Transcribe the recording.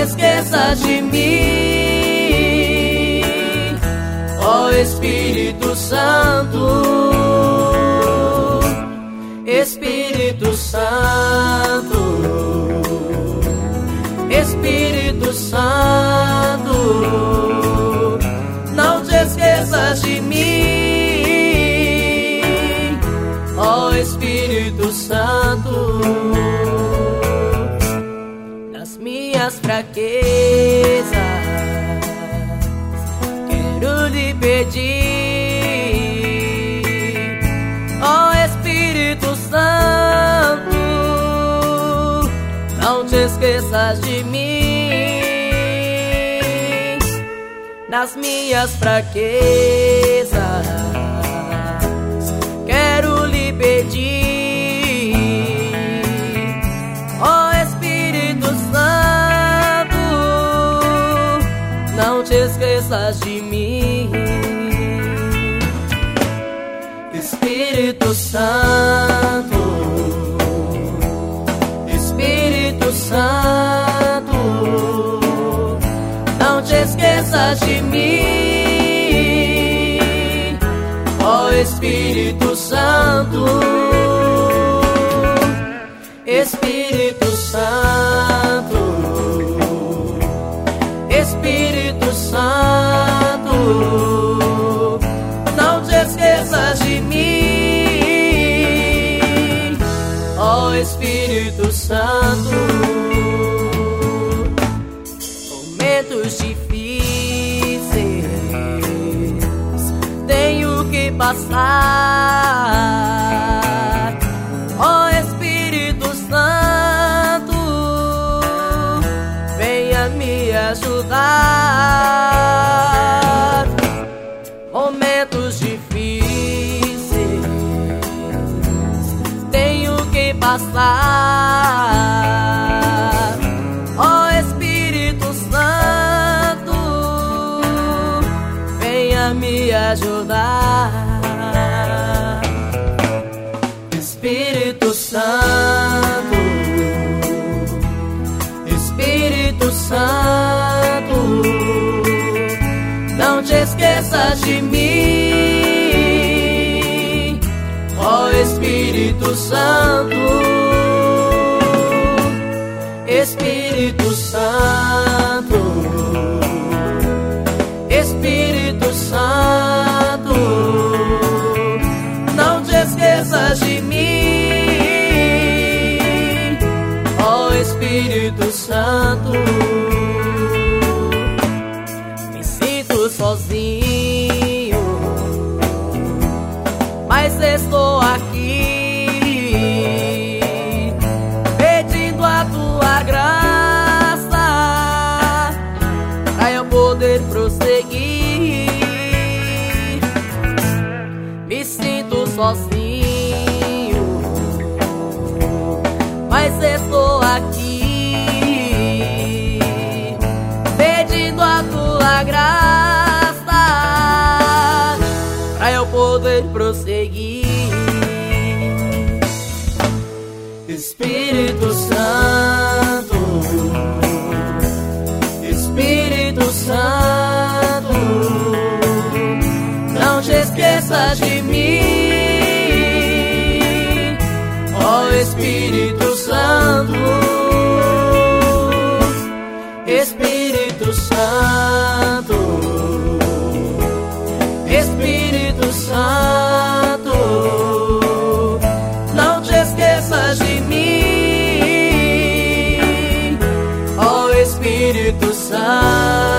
esqueças de mim, ó Espírito Santo. Espírito Santo, Espírito Santo, não te esqueças de mim, ó Espírito Santo. Nas minhas fraquezas quero lhe pedir, ó Espírito Santo, não te esqueças de mim. Nas minhas fraquezas quero lhe pedir, ó Espírito Santo, não te esqueças de mim. Espírito Santo, Espírito Santo, não te esqueças de mim, ó Espírito Santo. Espírito Santo, Espírito Santo, não te esqueças de mim, ó Espírito Santo. Momentos difíceis tenho que passar, ó Espírito Santo, venha me ajudar. Momentos difíceis tenho que passar, ó Espírito Santo, venha me ajudar. Espírito Santo, Espírito Santo, não te esqueças de mim, ó Espírito Santo. Espírito Santo, Espírito Santo, não te esqueças de mim, ó Espírito Santo. Me sinto sozinho, mas estou aqui pedindo a tua graça pra eu poder prosseguir. Me sinto sozinho, mas estou aqui pedindo a tua graça pra eu poder prosseguir. Espírito Santo, Espírito Santo, não te esqueças de mim, ó Espírito Santo. Espírito Santo, Espírito Santo, não te esqueças de mim, ó Espírito Santo.